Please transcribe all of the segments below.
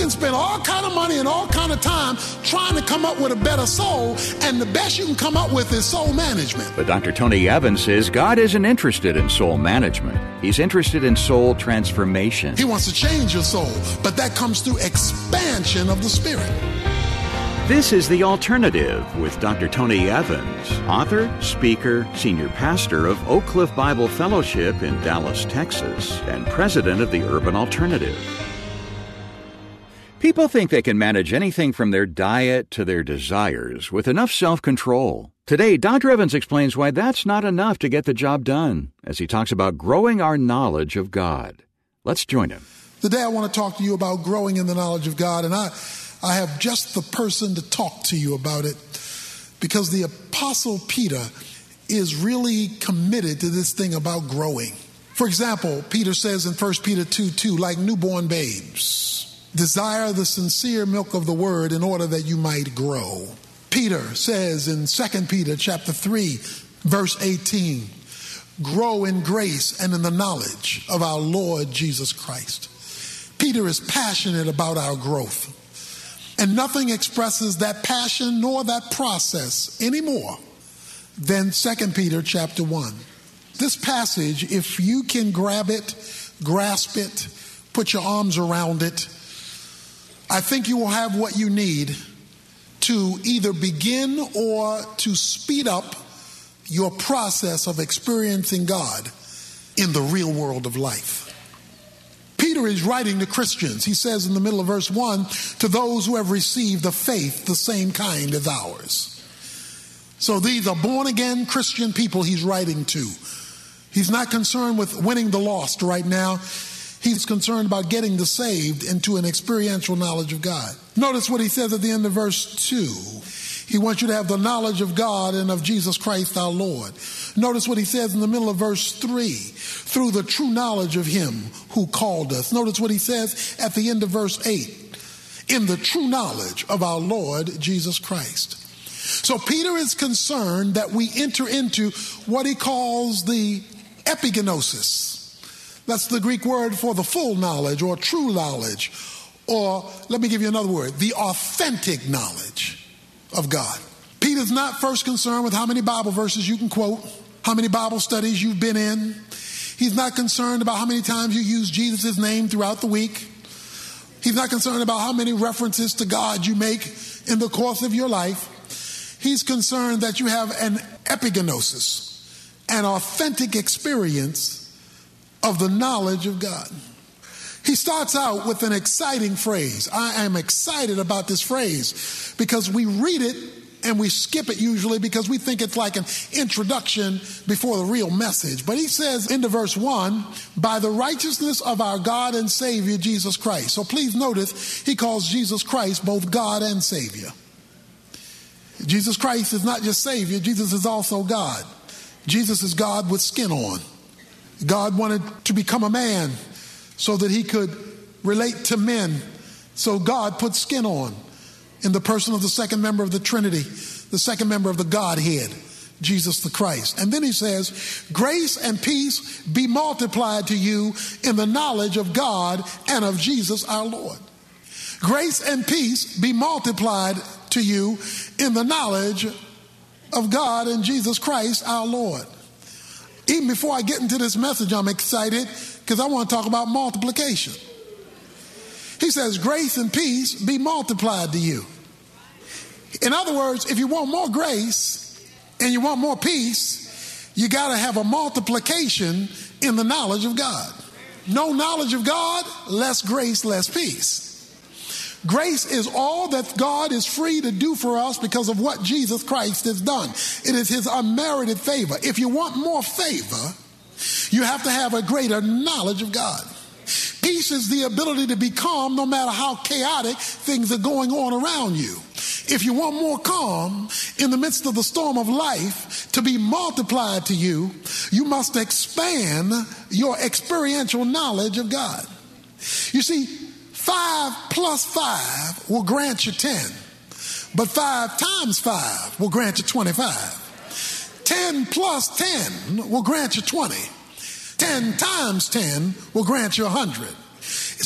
can spend all kind of money and all kind of time trying to come up with a better soul, and the best you can come up with is soul management. But Dr. Tony Evans says God isn't interested in soul management. He's interested in soul transformation. He wants to change your soul, but that comes through expansion of the spirit. This is The Alternative with Dr. Tony Evans, author, speaker, senior pastor of Oak Cliff Bible Fellowship in Dallas, Texas, and president of the Urban Alternative. People think they can manage anything from their diet to their desires with enough self-control. Today, Dr. Evans explains why that's not enough to get the job done, as he talks about growing our knowledge of God. Let's join him. Today I want to talk to you about growing in the knowledge of God, and I have just the person to talk to you about it, because the Apostle Peter is really committed to this thing about growing. For example, Peter says in 1 Peter 2:2, like newborn babes, desire the sincere milk of the word in order that you might grow. Peter says in 2 Peter chapter 3, verse 18, grow in grace and in the knowledge of our Lord Jesus Christ. Peter is passionate about our growth. And nothing expresses that passion nor that process any more than 2 Peter chapter 1. This passage, if you can grab it, grasp it, put your arms around it, I think you will have what you need to either begin or to speed up your process of experiencing God in the real world of life. Peter is writing to Christians. He says in the middle of verse 1, to those who have received a faith the same kind as ours. So these are born-again Christian people he's writing to. He's not concerned with winning the lost right now. He's concerned about getting the saved into an experiential knowledge of God. Notice what he says at the end of verse 2. He wants you to have the knowledge of God and of Jesus Christ our Lord. Notice what he says in the middle of verse 3, through the true knowledge of him who called us. Notice what he says at the end of verse 8, in the true knowledge of our Lord Jesus Christ. So Peter is concerned that we enter into what he calls the epigenosis. That's the Greek word for the full knowledge or true knowledge, or let me give you another word, the authentic knowledge of God. Peter's not first concerned with how many Bible verses you can quote, how many Bible studies you've been in. He's not concerned about how many times you use Jesus' name throughout the week. He's not concerned about how many references to God you make in the course of your life. He's concerned that you have an epigenosis, an authentic experience of the knowledge of God. He starts out with an exciting phrase. I am excited about this phrase because we read it and we skip it usually because we think it's like an introduction before the real message. But he says into verse 1, by the righteousness of our God and Savior, Jesus Christ. So please notice he calls Jesus Christ both God and Savior. Jesus Christ is not just Savior, Jesus is also God. Jesus is God with skin on. God wanted to become a man so that he could relate to men. So God put skin on in the person of the second member of the Trinity, the second member of the Godhead, Jesus the Christ. And then he says, grace and peace be multiplied to you in the knowledge of God and of Jesus our Lord. Grace and peace be multiplied to you in the knowledge of God and Jesus Christ our Lord. Even before I get into this message, I'm excited because I want to talk about multiplication. He says, grace and peace be multiplied to you. In other words, if you want more grace and you want more peace, you got to have a multiplication in the knowledge of God. No knowledge of God, less grace, less peace. Grace is all that God is free to do for us because of what Jesus Christ has done. It is his unmerited favor. If you want more favor, you have to have a greater knowledge of God. Peace is the ability to be calm no matter how chaotic things are going on around you. If you want more calm in the midst of the storm of life to be multiplied to you, you must expand your experiential knowledge of God. You see, 5 plus 5 will grant you 10, but 5 times 5 will grant you 25. 10 plus 10 will grant you 20. 10 times 10 will grant you 100.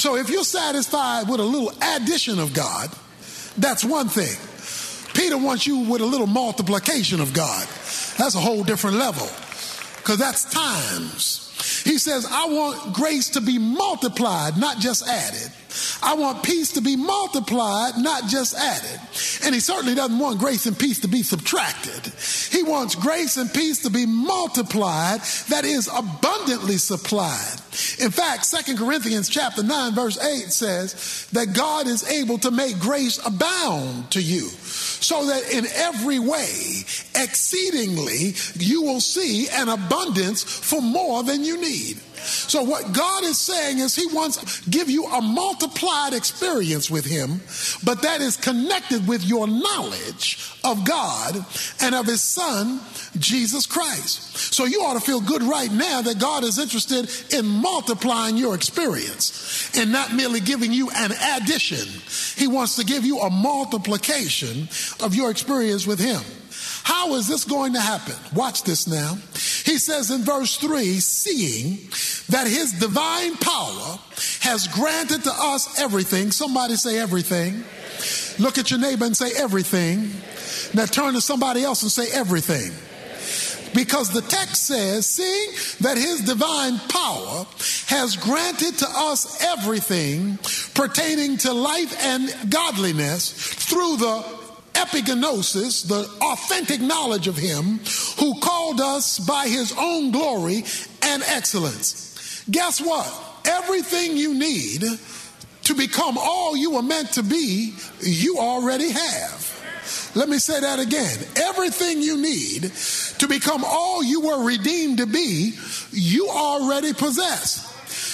So if you're satisfied with a little addition of God, that's one thing. Peter wants you with a little multiplication of God. That's a whole different level, because that's times. He says, I want grace to be multiplied, not just added. I want peace to be multiplied, not just added. And he certainly doesn't want grace and peace to be subtracted. He wants grace and peace to be multiplied, that is, abundantly supplied. In fact, 2 Corinthians chapter 9, verse 8 says that God is able to make grace abound to you, so that in every way, exceedingly, you will see an abundance for more than you need. So what God is saying is he wants to give you a multiplied experience with him, but that is connected with your knowledge of God and of his son, Jesus Christ. So you ought to feel good right now that God is interested in multiplying your experience and not merely giving you an addition. He wants to give you a multiplication of your experience with him. How is this going to happen? Watch this now. He says in verse 3, seeing that his divine power has granted to us everything. Somebody say everything. Look at your neighbor and say everything. Now turn to somebody else and say everything. Because the text says, seeing that his divine power has granted to us everything pertaining to life and godliness through the epigenosis, the authentic knowledge of him who called us by his own glory and excellence. Guess what? Everything you need to become all you were meant to be, you already have. Let me say that again. Everything you need to become all you were redeemed to be, you already possess.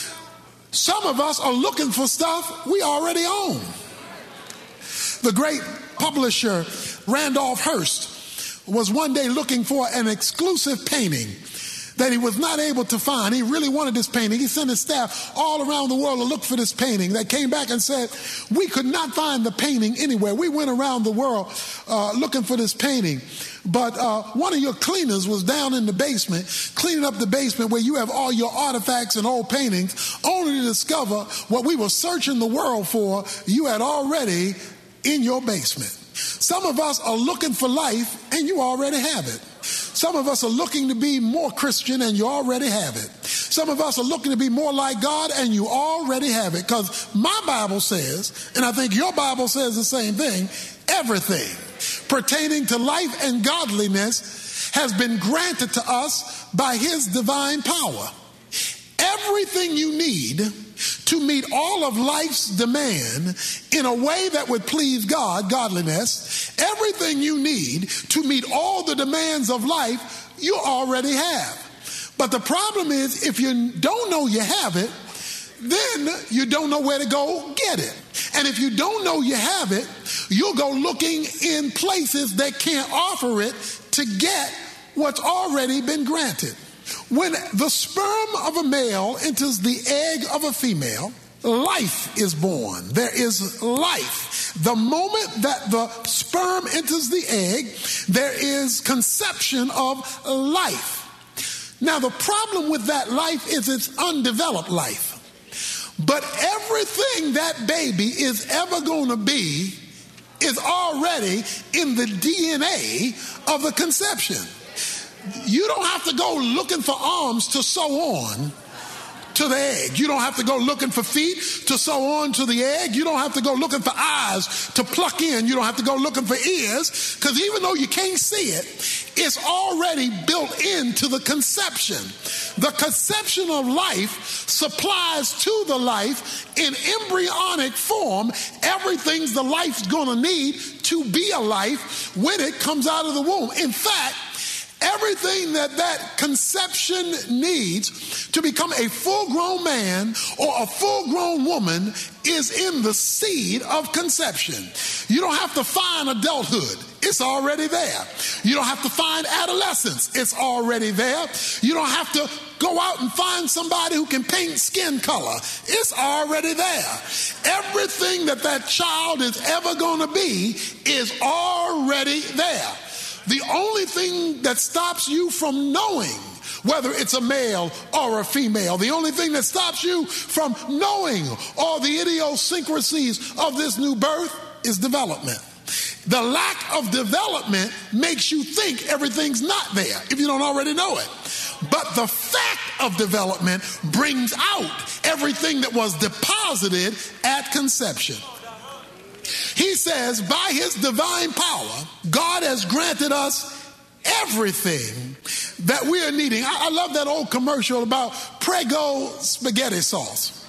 Some of us are looking for stuff we already own. The great publisher Randolph Hearst was one day looking for an exclusive painting that he was not able to find. He really wanted this painting. He sent his staff all around the world to look for this painting. They came back and said, we could not find the painting anywhere. We went around the world looking for this painting. But one of your cleaners was down in the basement, cleaning up the basement where you have all your artifacts and old paintings, only to discover what we were searching the world for, you had already in your basement. Some of us are looking for life and you already have it. Some of us are looking to be more Christian and you already have it. Some of us are looking to be more like God and you already have it. Because my Bible says, and I think your Bible says the same thing, everything pertaining to life and godliness has been granted to us by his divine power. Everything you need to meet all of life's demand in a way that would please God, godliness, everything you need to meet all the demands of life, you already have. But the problem is, if you don't know you have it, then you don't know where to go get it. And if you don't know you have it, you'll go looking in places that can't offer it to get what's already been granted. When the sperm of a male enters the egg of a female, life is born. There is life. The moment that the sperm enters the egg, there is conception of life. Now, the problem with that life is it's undeveloped life. But everything that baby is ever going to be is already in the DNA of the conception. You don't have to go looking for arms to sew on to the egg. You don't have to go looking for feet to sew on to the egg. You don't have to go looking for eyes to pluck in. You don't have to go looking for ears, because even though you can't see it, it's already built into the conception. The conception of life supplies to the life in embryonic form everything the life's going to need to be a life when it comes out of the womb. In fact, everything that conception needs to become a full-grown man or a full-grown woman is in the seed of conception. You don't have to find adulthood. It's already there. You don't have to find adolescence. It's already there. You don't have to go out and find somebody who can paint skin color. It's already there. Everything that child is ever going to be is already there. The only thing that stops you from knowing whether it's a male or a female. The only thing that stops you from knowing all the idiosyncrasies of this new birth is development. The lack of development makes you think everything's not there if you don't already know it. But the fact of development brings out everything that was deposited at conception. He says, by his divine power, God has granted us everything that we are needing. I love that old commercial about Prego spaghetti sauce.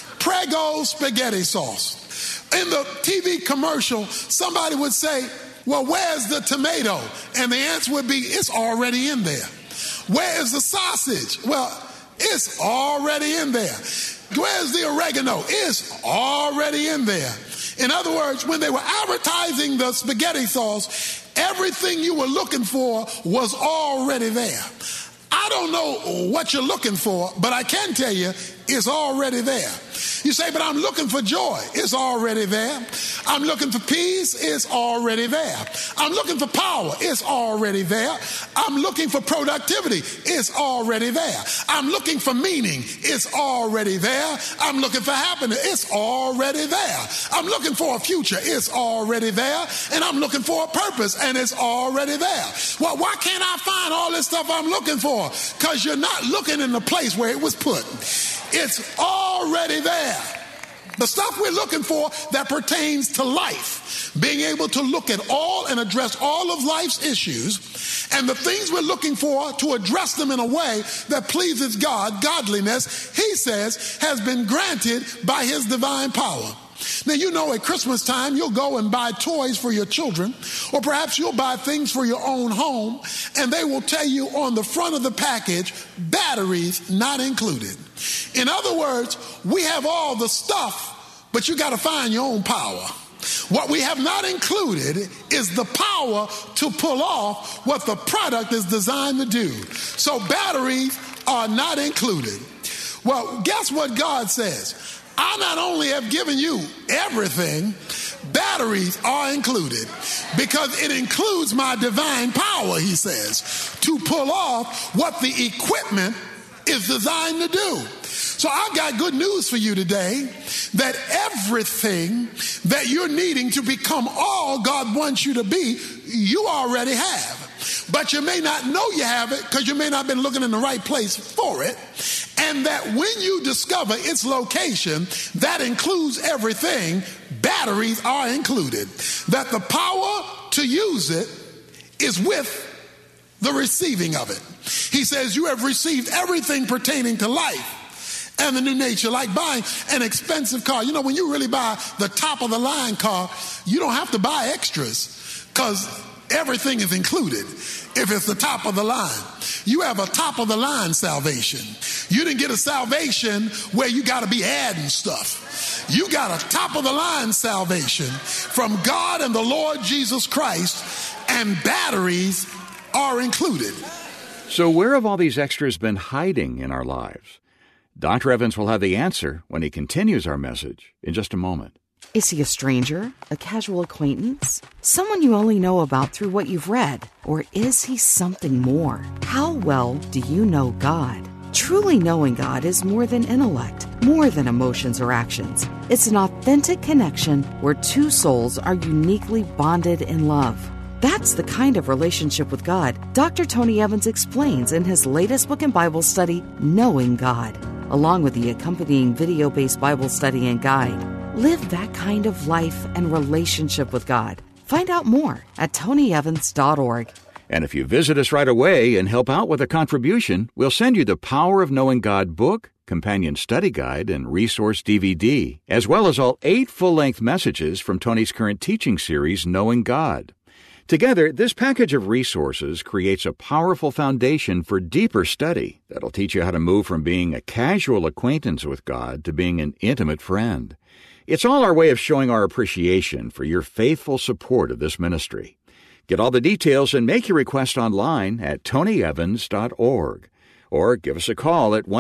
Prego spaghetti sauce. In the TV commercial, somebody would say, well, where's the tomato? And the answer would be, it's already in there. Where is the sausage? Well, it's already in there. Where's the oregano? It's already in there. In other words, when they were advertising the spaghetti sauce, everything you were looking for was already there. I don't know what you're looking for, but I can tell you it's already there. You say, but I'm looking for joy. It's already there. I'm looking for peace. It's already there. I'm looking for power. It's already there. I'm looking for productivity. It's already there. I'm looking for meaning. It's already there. I'm looking for happiness. It's already there. I'm looking for a future. It's already there. And I'm looking for a purpose, and it's already there. Well, why can't I find all this stuff I'm looking for? Because you're not looking in the place where it was put. It's already there. The stuff we're looking for that pertains to life, being able to look at all and address all of life's issues, and the things we're looking for to address them in a way that pleases God, godliness, he says, has been granted by his divine power. Now, you know, at Christmas time, you'll go and buy toys for your children, or perhaps you'll buy things for your own home, and they will tell you on the front of the package, batteries not included. In other words, we have all the stuff, but you got to find your own power. What we have not included is the power to pull off what the product is designed to do. So batteries are not included. Well, guess what God says? I not only have given you everything, batteries are included, because it includes my divine power, he says, to pull off what the equipment is designed to do. So I've got good news for you today, that everything that you're needing to become all God wants you to be, you already have. But you may not know you have it because you may not have been looking in the right place for it. And that when you discover its location, that includes everything, batteries are included. That the power to use it is with the receiving of it. He says, you have received everything pertaining to life and the new nature, like buying an expensive car. You know, when you really buy the top of the line car, you don't have to buy extras because everything is included if it's the top of the line. You have a top of the line salvation. You didn't get a salvation where you got to be adding stuff. You got a top of the line salvation from God and the Lord Jesus Christ, and batteries are included. So where have all these extras been hiding in our lives? Dr. Evans will have the answer when he continues our message in just a moment. Is he a stranger, a casual acquaintance, someone you only know about through what you've read? Or is he something more? How well do you know God? Truly knowing God is more than intellect, more than emotions or actions. It's an authentic connection where two souls are uniquely bonded in love. That's the kind of relationship with God Dr. Tony Evans explains in his latest book and Bible study, Knowing God, along with the accompanying video-based Bible study and guide. Live that kind of life and relationship with God. Find out more at tonyevans.org. And if you visit us right away and help out with a contribution, we'll send you the Power of Knowing God book, companion study guide, and resource DVD, as well as all 8 full-length messages from Tony's current teaching series, Knowing God. Together, this package of resources creates a powerful foundation for deeper study that'll teach you how to move from being a casual acquaintance with God to being an intimate friend. It's all our way of showing our appreciation for your faithful support of this ministry. Get all the details and make your request online at tonyevans.org. Or give us a call at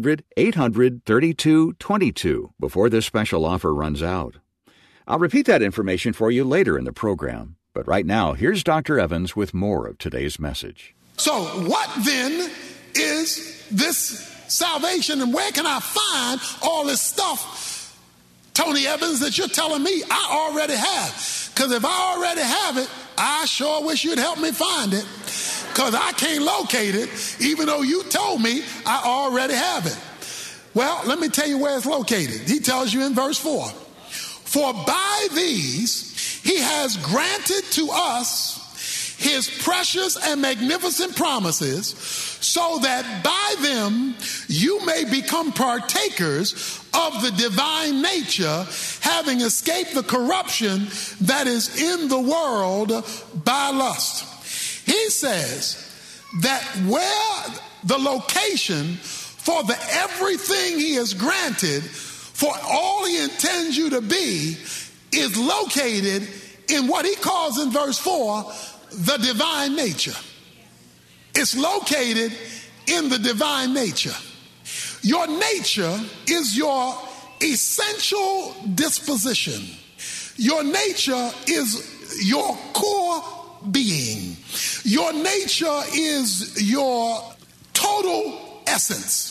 1-800-800-3222 before this special offer runs out. I'll repeat that information for you later in the program. But right now, here's Dr. Evans with more of today's message. So what then is this salvation, and where can I find all this stuff, Tony Evans, that you're telling me I already have? Because if I already have it, I sure wish you'd help me find it, because I can't locate it, even though you told me I already have it. Well, let me tell you where it's located. He tells you in verse 4. For by these he has granted to us his precious and magnificent promises, so that by them you may become partakers of the divine nature, having escaped the corruption that is in the world by lust. He says that where the location for the everything he has granted, for all he intends you to be, is located in what he calls in verse 4, the divine nature. It's located in the divine nature. Your nature is your essential disposition. Your nature is your core being. Your nature is your total essence.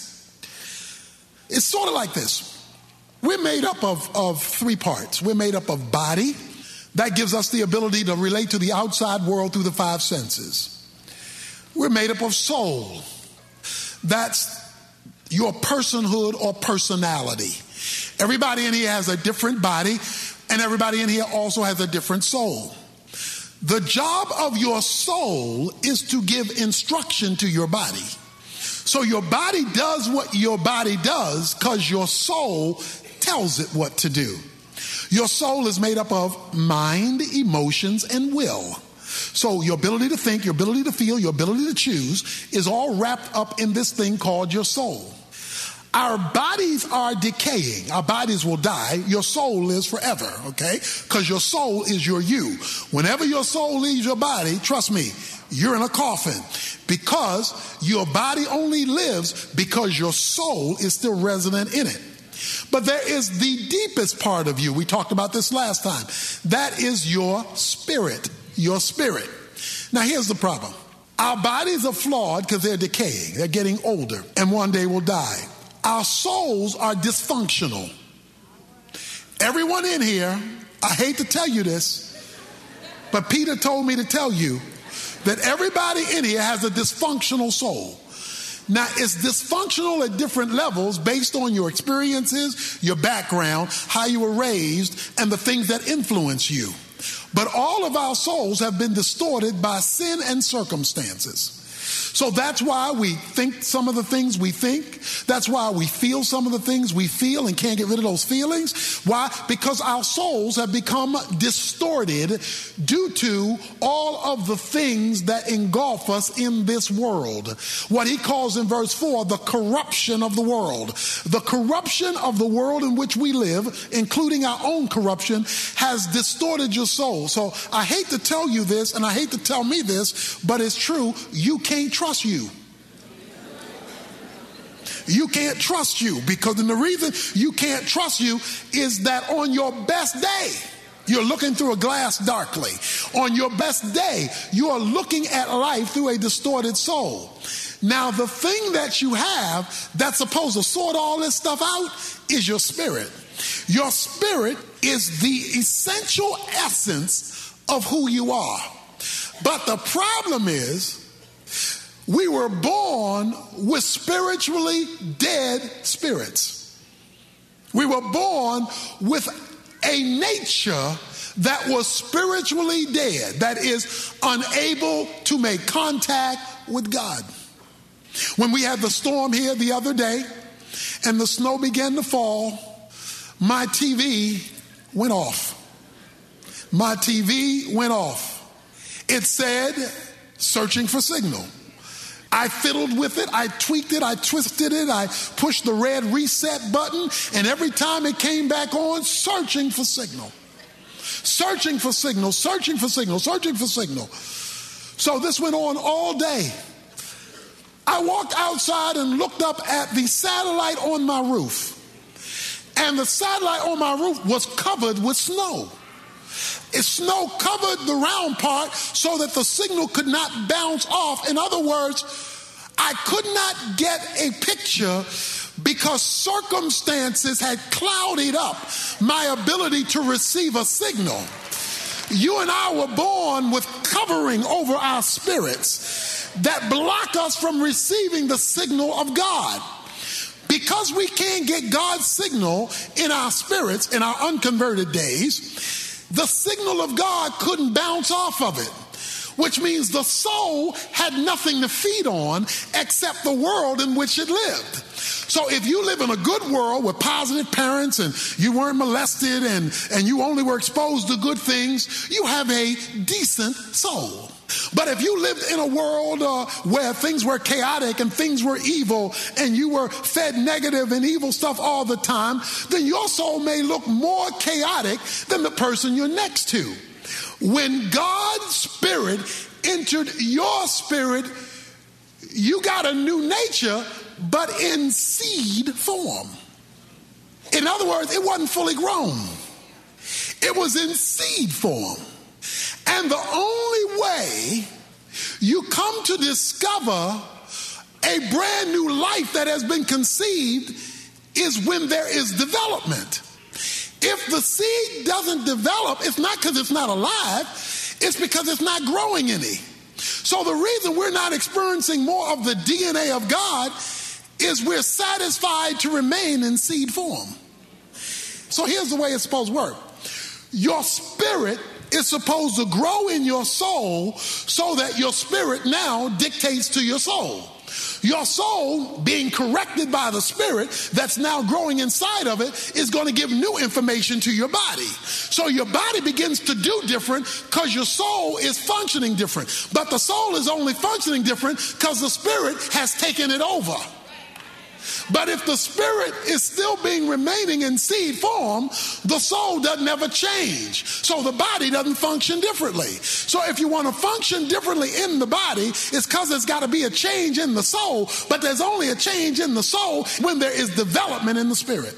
It's sort of like this. We're made up of three parts. We're made up of body. That gives us the ability to relate to the outside world through the five senses. We're made up of soul. That's your personhood or personality. Everybody in here has a different body, and everybody in here also has a different soul. The job of your soul is to give instruction to your body. So your body does what your body does because your soul tells it what to do. Your soul is made up of mind, emotions, and will. So your ability to think, your ability to feel, your ability to choose is all wrapped up in this thing called your soul. Our bodies are decaying. Our bodies will die. Your soul lives forever, okay? Because your soul is your you. Whenever your soul leaves your body, trust me, you're in a coffin, because your body only lives because your soul is still resident in it. But there is the deepest part of you. We talked about this last time. That is your spirit. Your spirit. Now here's the problem. Our bodies are flawed because they're decaying. They're getting older, and one day will die. Our souls are dysfunctional. Everyone in here, I hate to tell you this, but Peter told me to tell you that everybody in here has a dysfunctional soul. Now, it's dysfunctional at different levels based on your experiences, your background, how you were raised, and the things that influence you. But all of our souls have been distorted by sin and circumstances. So that's why we think some of the things we think. That's why we feel some of the things we feel and can't get rid of those feelings. Why? Because our souls have become distorted due to all of the things that engulf us in this world. What he calls in verse 4, the corruption of the world. The corruption of the world in which we live, including our own corruption, has distorted your soul. So I hate to tell you this, and I hate to tell me this, but it's true. You can't trust you. You can't trust you, because the reason you can't trust you is that on your best day, you're looking through a glass darkly. On your best day, you are looking at life through a distorted soul. Now, the thing that you have that's supposed to sort all this stuff out is your spirit. Your spirit is the essential essence of who you are. But the problem is, we were born with spiritually dead spirits. We were born with a nature that was spiritually dead, that is unable to make contact with God. When we had the storm here the other day and the snow began to fall, my TV went off. My TV went off. It said, searching for signal. I fiddled with it, I tweaked it, I twisted it, I pushed the red reset button, and every time it came back on, searching for signal. Searching for signal, searching for signal, searching for signal. So this went on all day. I walked outside and looked up at the satellite on my roof. And the satellite on my roof was covered with snow. Snow covered the round part so that the signal could not bounce off. In other words, I could not get a picture because circumstances had clouded up my ability to receive a signal. You and I were born with covering over our spirits that block us from receiving the signal of God. Because we can't get God's signal in our spirits in our unconverted days, the signal of God couldn't bounce off of it, which means the soul had nothing to feed on except the world in which it lived. So if you live in a good world with positive parents and you weren't molested and you only were exposed to good things, you have a decent soul. But if you lived in a world where things were chaotic and things were evil and you were fed negative and evil stuff all the time, then your soul may look more chaotic than the person you're next to. When God's Spirit entered your spirit, you got a new nature, but in seed form. In other words, it wasn't fully grown. It was in seed form. And the only way you come to discover a brand new life that has been conceived is when there is development. If the seed doesn't develop, it's not because it's not alive, it's because it's not growing any. So the reason we're not experiencing more of the DNA of God is we're satisfied to remain in seed form. So here's the way it's supposed to work. Your spirit is supposed to grow in your soul so that your spirit now dictates to your soul. Your soul, being corrected by the Spirit that's now growing inside of it, is going to give new information to your body. So your body begins to do different because your soul is functioning different. But the soul is only functioning different because the Spirit has taken it over. But if the spirit is still remaining in seed form, the soul doesn't ever change. So the body doesn't function differently. So if you want to function differently in the body, it's because there's got to be a change in the soul. But there's only a change in the soul when there is development in the spirit.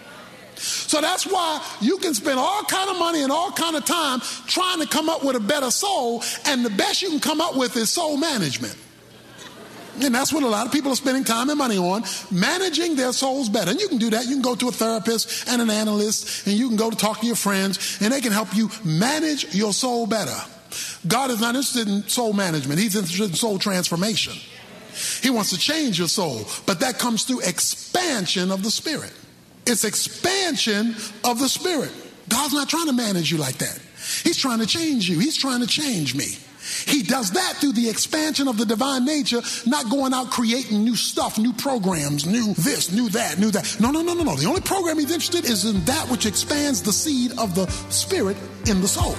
So that's why you can spend all kind of money and all kind of time trying to come up with a better soul, and the best you can come up with is soul management. And that's what a lot of people are spending time and money on, managing their souls better. And you can do that. You can go to a therapist and an analyst, and you can go to talk to your friends, and they can help you manage your soul better. God is not interested in soul management. He's interested in soul transformation. He wants to change your soul, but that comes through expansion of the Spirit. It's expansion of the Spirit. God's not trying to manage you like that. He's trying to change you. He's trying to change me. He does that through the expansion of the divine nature, not going out creating new stuff, new programs, new this, new that, new that. No. The only program he's interested is in that which expands the seed of the Spirit in the soul.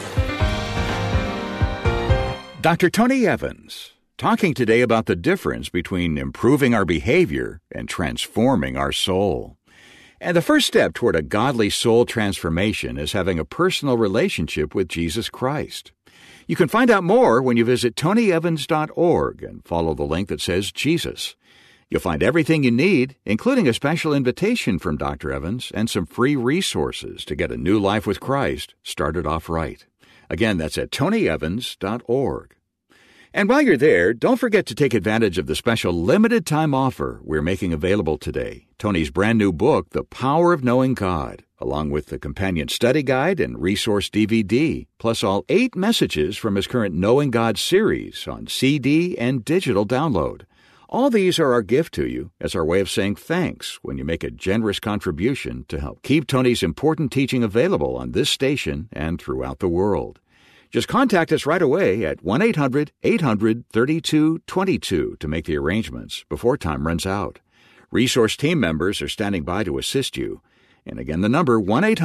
Dr. Tony Evans, talking today about the difference between improving our behavior and transforming our soul. And the first step toward a godly soul transformation is having a personal relationship with Jesus Christ. You can find out more when you visit tonyevans.org and follow the link that says Jesus. You'll find everything you need, including a special invitation from Dr. Evans and some free resources to get a new life with Christ started off right. Again, that's at tonyevans.org. And while you're there, don't forget to take advantage of the special limited-time offer we're making available today. Tony's brand new book, The Power of Knowing God, along with the companion study guide and resource DVD, plus all 8 messages from his current Knowing God series on CD and digital download. All these are our gift to you as our way of saying thanks when you make a generous contribution to help keep Tony's important teaching available on this station and throughout the world. Just contact us right away at 1-800-800-3222 to make the arrangements before time runs out. Resource team members are standing by to assist you. And again, the number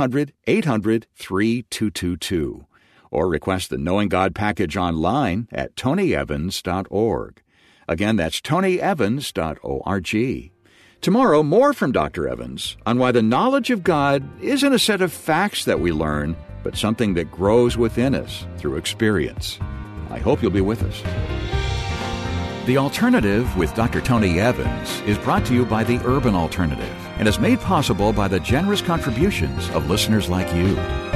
1-800-800-3222. Or request the Knowing God package online at tonyevans.org. Again, that's tonyevans.org. Tomorrow, more from Dr. Evans on why the knowledge of God isn't a set of facts that we learn, but something that grows within us through experience. I hope you'll be with us. The Alternative with Dr. Tony Evans is brought to you by the Urban Alternative and is made possible by the generous contributions of listeners like you.